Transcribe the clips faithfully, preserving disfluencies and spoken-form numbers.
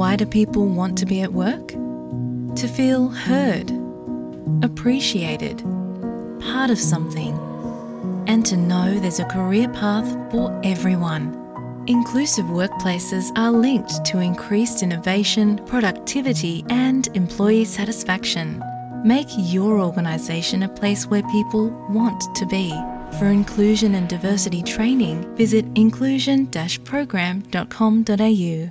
Why do people want to be at work? To feel heard, appreciated, part of something, and to know there's a career path for everyone. Inclusive workplaces are linked to increased innovation, productivity, and employee satisfaction. Make your organisation a place where people want to be. For inclusion and diversity training, visit inclusion dash program dot com dot a u.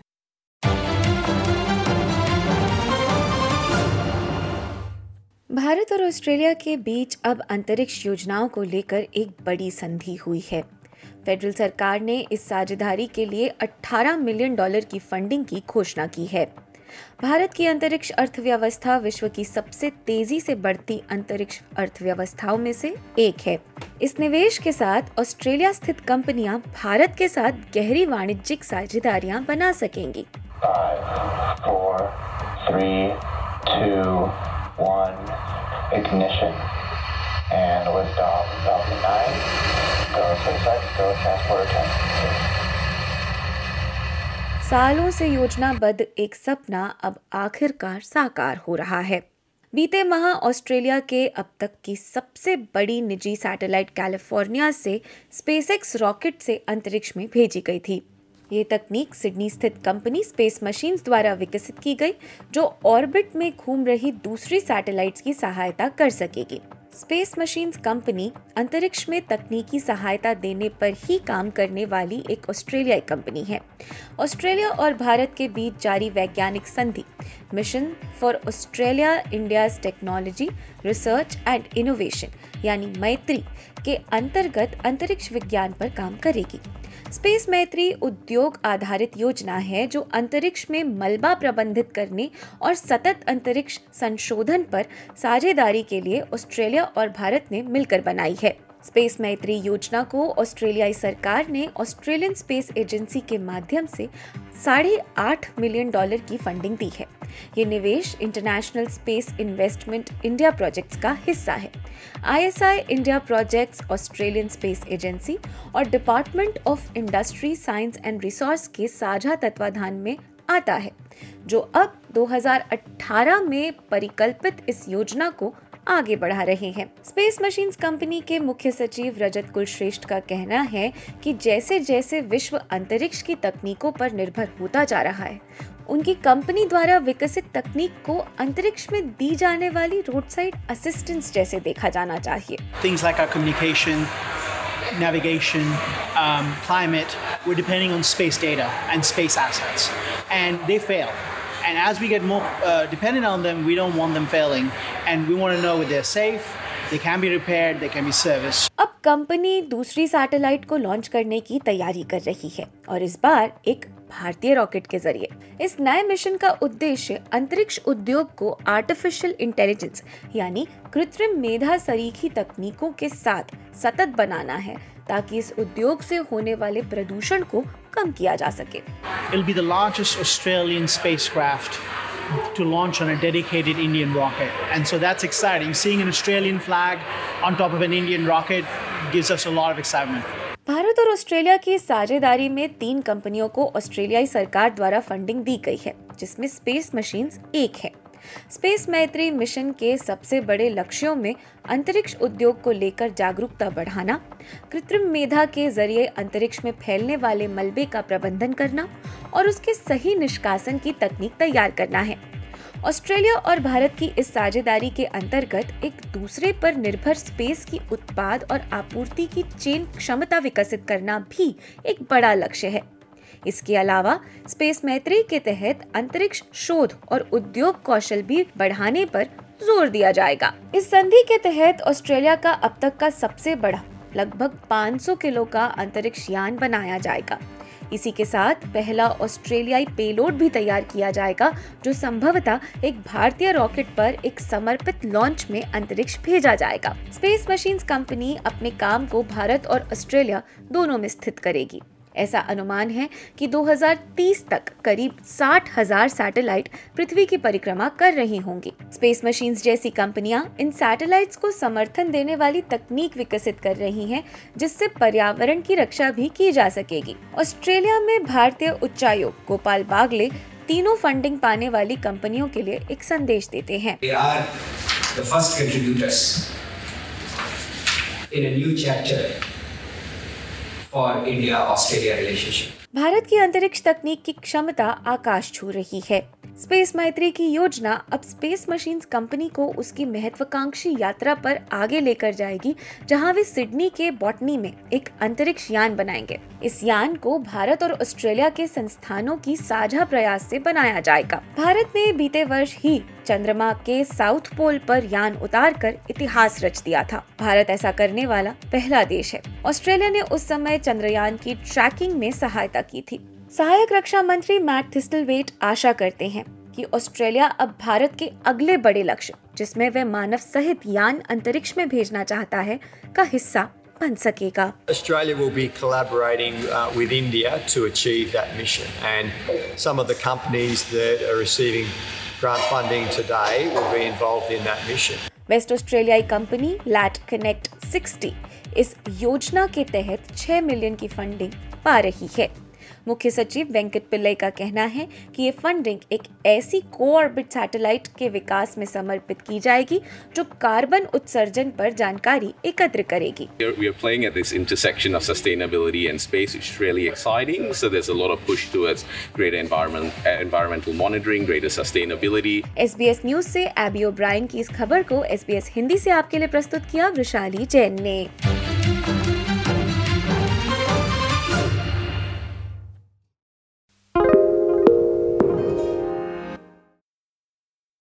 Bharat और Australia के बीच अब अंतरिक्ष योजनाओं को लेकर एक बड़ी संधि हुई है। फेडरल सरकार ने इस साझेदारी के लिए अठारह मिलियन डॉलर की फंडिंग की घोषणा की है। भारत की अंतरिक्ष अर्थव्यवस्था विश्व की सबसे तेजी से बढ़ती अंतरिक्ष अर्थव्यवस्थाओं में से एक है। इस निवेश के साथ ऑस्ट्रेलिया स्थित कंपनियां भारत के साथ गहरी वाणिज्यिक साझेदारियां बना सकेंगी। Five, four, three, two, one, ignition, and liftoff, Falcon nine, go SpaceX, go Transporter ten. सालों से योजनाबद्ध एक सपना अब आखिरकार साकार हो रहा है। बीते माह ऑस्ट्रेलिया के अब तक की सबसे बड़ी निजी सैटेलाइट कैलिफोर्निया से स्पेसएक्स रॉकेट से अंतरिक्ष में भेजी गई थी। ये तकनीक सिडनी स्थित कंपनी स्पेस मशीन्स द्वारा विकसित की गई, जो ऑर्बिट में घूम रही दूसरी सैटेलाइट्स की सहायता कर सकेगी। स्पेस मशीन्स कंपनी अंतरिक्ष में तकनीकी सहायता देने पर ही काम करने वाली एक ऑस्ट्रेलियाई कंपनी है। ऑस्ट्रेलिया और भारत के बीच जारी वैज्ञानिक संधि mission for Australia India's technology research and innovation यानी मैत्री के अंतर्गत अंतरिक्ष विज्ञान पर काम करेगी। स्पेस मैत्री उद्योग आधारित योजना है जो अंतरिक्ष में मलबा प्रबंधित करने और सतत अंतरिक्ष संशोधन पर साझेदारी के लिए ऑस्ट्रेलिया और भारत ने मिलकर बनाई है। स्पेस मैत्री योजना को ऑस्ट्रेलियाई सरकार ने ऑस्ट्रेलियन स्पेस एजेंसी के माध्यम से साढ़े आठ मिलियन डॉलर की फंडिंग दी है। ये निवेश international space investment India projects का हिस्सा है। ISI India projects Australian space agency और department of industry science and resource के साझा तत्वाधान में आता है, जो अब दो हज़ार अठारह में परिकल्पित इस योजना को आगे बढ़ा रहे हैं। स्पेस मशीन्स कंपनी के मुख्य सचिव रजत कुलश्रेष्ठ का कहना है कि जैसे जैसे विश्व अंतरिक्ष की तकनीकों पर निर्भर होता जा रहा है, उनकी कंपनी द्वारा विकसित तकनीक को अंतरिक्ष में दी जाने वाली रोड साइड असिस्टेंस जैसे देखा जाना चाहिए। Things like our communication, navigation, um, climate, we're depending on space data and space assets, and they fail. And as we get more uh, dependent on them, we don't want them failing, and we want to know they're safe, they can be repaired, they can be serviced. अब company दूसरी satellite को launch करने की तैयारी कर रही है और इस बार एक भारतीय रॉकेट के जरिए। इस नए मिशन का उद्देश्य अंतरिक्ष उद्योग को आर्टिफिशियल इंटेलिजेंस यानी कृत्रिम मेधा सरीखी तकनीकों के साथ सतत बनाना है, ताकि इस उद्योग से होने वाले प्रदूषण को कम किया जा सके। It'll be the largest Australian spacecraft to launch on a dedicated Indian rocket, and so that's exciting. Seeing an Australian flag on top of an Indian rocket gives us a lot of excitement. Bharat और Australia की साझेदारी में तीन कंपनियों को ऑस्ट्रेलियाई सरकार द्वारा फंडिंग दी गई है, जिसमें स्पेस मशीन्स एक है। स्पेस मैत्री मिशन के सबसे बड़े लक्ष्यों में अंतरिक्ष उद्योग को लेकर जागरूकता बढ़ाना, कृत्रिम मेधा के जरिए अंतरिक्ष में फैलने वाले मलबे का प्रबंधन करना और उसके सही निष्कासन की तकनीक तैयार करना है। ऑस्ट्रेलिया और भारत की इस साझेदारी के अंतर्गत एक दूसरे पर निर्भर स्पेस की उत्पाद और आपूर्ति की चेन क्षमता विकसित करना भी एक बड़ा लक्ष्य है। इसके अलावा स्पेस मैत्री के तहत अंतरिक्ष शोध और उद्योग कौशल भी बढ़ाने पर जोर दिया जाएगा। इस संधि के तहत ऑस्ट्रेलिया का अब तक का सबसे बड़ा लगभग पाँच सौ किलो का अंतरिक्ष यान बनाया जाएगा। इसी के साथ पहला ऑस्ट्रेलियाई पेलोड भी तैयार किया जाएगा, जो संभवतः एक भारतीय रॉकेट पर एक समर्पित लॉन्च में अंतरिक्ष भेजा जाएगा। स्पेस मशीन्स कंपनी अपने काम को भारत और ऑस्ट्रेलिया दोनों में स्थित करेगी। ऐसा अनुमान है कि दो हज़ार तीस तक करीब साठ हज़ार सैटेलाइट पृथ्वी की परिक्रमा कर रही होंगी। स्पेस मशीन्स जैसी कंपनियां इन सैटेलाइट्स को समर्थन देने वाली तकनीक विकसित कर रही हैं, जिससे पर्यावरण की रक्षा भी की जा सकेगी। ऑस्ट्रेलिया में भारतीय उच्चायुक्त गोपाल बागले तीनों फंडिंग पाने वाली कंपनियों के लिए एक संदेश देते हैं। They are the first contributors in a new chapter for India-Australia relationship. Bharat की अंतरिक्ष तकनीक की क्षमता आकाश छू रही है। स्पेस मैत्री की योजना अब स्पेस मशीन्स कंपनी को उसकी महत्वाकांक्षी यात्रा पर आगे लेकर जाएगी, जहां वे सिडनी के बॉटनी में एक अंतरिक्ष यान बनाएंगे। इस यान को भारत और ऑस्ट्रेलिया के संस्थानों की साझा प्रयास से बनाया जाएगा। भारत ने बीते वर्ष ही चंद्रमा के साउथ पोल पर यान उतार कर इतिहास रच दिया था। भारत ऐसा करने वाला पहला देश है। ऑस्ट्रेलिया ने उस समय चंद्रयान की ट्रैकिंग में सहायता की थी। सहायक रक्षा मंत्री मैट थिस्टलवेट आशा करते हैं कि ऑस्ट्रेलिया अब भारत के अगले बड़े लक्ष्य, जिसमें वह मानव सहित यान अंतरिक्ष में भेजना चाहता है, का हिस्सा बन सकेगा। Australia will be collaborating uh, with India to achieve that mission, and some of the companies that are receiving grant funding today will be involved in that mission. West ऑस्ट्रेलियाई कंपनी लैट कनेक्ट सिक्सटी इस योजना के तहत छह million की funding पा रही है। मुख्य सचिव वेंकट पिल्लई का कहना है कि ये फंडिंग एक ऐसी को-ऑर्बिट सैटेलाइट के विकास में समर्पित की जाएगी जो कार्बन उत्सर्जन पर जानकारी एकत्र करेगी। We are playing at this intersection of sustainability and space, which is really exciting. So there's a lot of push towards greater environment, uh, environmental monitoring, greater sustainability. S B S news से Abby O'Brien की इस खबर को S B S Hindi से आपके लिए प्रस्तुत किया वृषाली जैन ने।